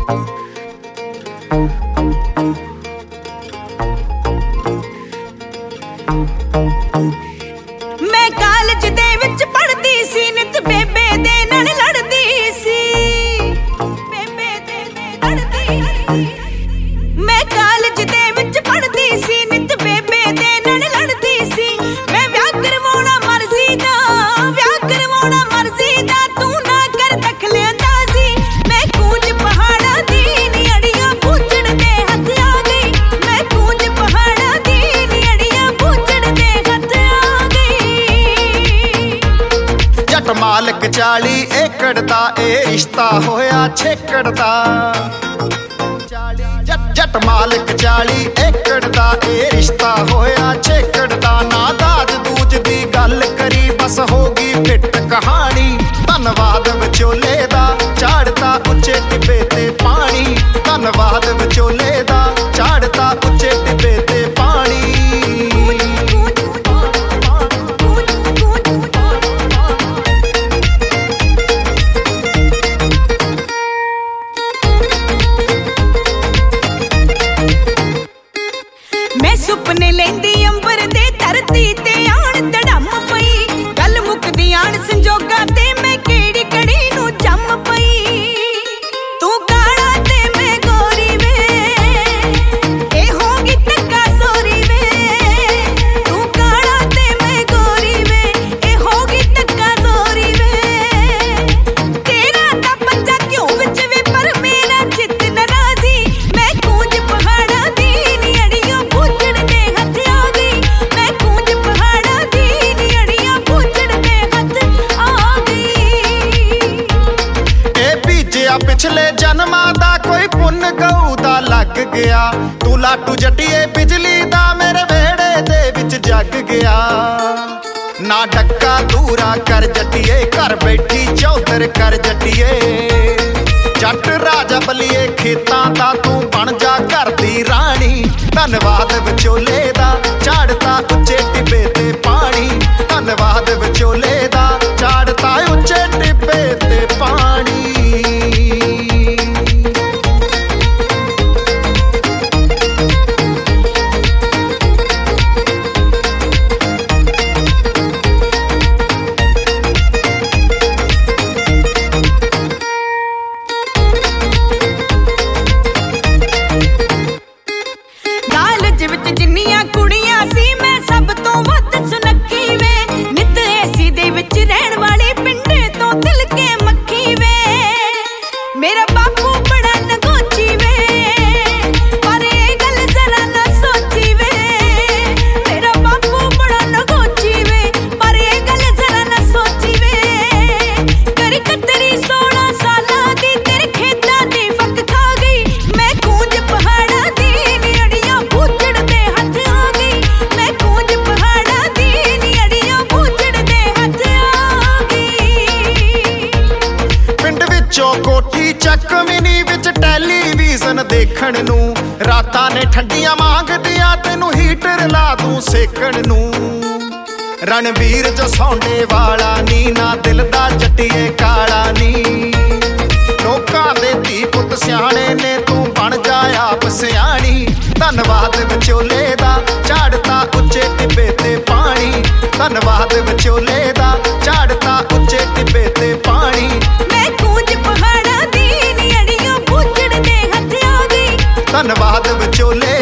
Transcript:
मैं कालज दे विच पढ़दी सी, नित बेबे दे नाल लड़दी सी। बेबे दे लड़दी, मैं कालज दे विच पढ़दी सी, नित बेबे दे नाल लड़दी सी। मैं विआह करवाउणा मर्जी दा, विआह करवाउणा मर्जी दा, तू ना कर दखलियांदा सी। मैं कूंज पहाड़ां दी नी अड़ियां बूझण दे हत्थ आ गई। मैं कूंज पहाड़ां दी नी अड़ियां बूझण दे हत्थ आ गई। जट मालक 40 एकड़ दा ए रिश्ता होया छेकड़ दा। जट मालक 40 एकड़ दा ए रिश्ता होया छेकड़ दा। ना दाज दूज दी गल करी बस होगी फिट कहानी। धन्नवाद विचोले दा चाड़ता उच्चे टिब्बे ते पानी। धन्नवाद विचोले दा चाड़ता उच्चे टिब्बे ते पानी। मैं सुपने लेंदी अंबर दे धरती ते आण धड़म पई। गल मुकदी आण संजोगा ते मैं केड़ी कड़ी नू जम पई। तू काला ते मैं गोरी वे, ए होगी टक्का सोरी वे। तू काला ते मैं गोरी वे, ए होगी टक्का सोरी वे। तेरा ता पंजा क्यों विच वे पर मेरा चित नाराजी। मैं कूंज पहाड़ां दी नी अड़ियों बूझण दे हत्थ आ गई। मैं कूंज पहाड़ां दी नी अड़ियां बूझण दे हत्थ आ गई। ए बीजिया पिछले जन्मां दा कोई पुन्न गऊ दा लग गया। तू लाटू जटिए बिजली दा मेरे वेड़े दे विच जग गया। ना डक्का दूरा कर जटिए घर बैठी चौधर कर जटिए। जट राजा बलिए खेतां दा तू बन जा घर दी रानी। धन्नवाद विचोले दा चाड़ता उच्चे टिब्बे ते पानी। धन्नवाद विचोले दा चाड़ता उच्चे टिब्बे ते पानी। कालज विच जिन्नियां कुड़ियां सी मैं सब तो वध सुनक्खी वे। नित एसी दे विच रहण वाली पिंडे तो दिल के मक्खी वे। मेरा बापू बड़ा नगोची वे, पर ये गल जरा ना सोची वे। मेरा बापू बड़ा नगोची वे, पर ये गल जरा ना सोची वे। करी कतरी 16 सालां दी तेरे खेतां दी फक खा गई। मैं कूंज पहाड़ां दी नी अड़ियां बूझण दे हत्थ आ गई। मैं कूंज पहाड़ां दी नी अड़ियां बूझण दे हत्थ आ गई। पिंड विचों कोठी ਚੱਕ ਮਿਨੀ ਵਿੱਚ ਟੈਲੀਵਿਜ਼ਨ ਦੇਖਣ ਨੂੰ। ਰਾਤਾਂ ਨੇ ਠੰਡੀਆਂ ਮੰਗਦੀਆਂ ਤੈਨੂੰ ਹੀਟਰ ਲਾ ਦੂੰ ਸੇਕਣ ਨੂੰ। ਰਣਵੀਰ ਜਸੌਂਡੇ ਵਾਲਾ ਨੀ ਨਾ ਦਿਲ ਦਾ ਜੱਟੀਏ ਕਾਲਾ ਨੀ। ਲੋਕਾਂ ਦੇ ਧੀ ਪੁੱਤ ਸਿਆਣੇ ਨੇ ਤੂੰ ਬਣ ਜਾ ਆਪ ਸਿਆਣੀ। ਧੰਨਵਾਦ ਵਿਚੋਲੇ ਦਾ ਚਾੜਤਾ ਉੱਚੇ ਟਿੱਬੇ ਤੇ ਪਾਣੀ। ਧੰਨਵਾਦ ਵਿਚੋਲੇ ਦਾ ਚਾੜਤਾ ਉੱਚੇ ਟਿੱਬੇ ਤੇ ਪਾਣੀ। मैं कूंज पहाड़ां दी नी अड़ियों बूझण दे हत्थ आ गई। धन्नवाद विचोले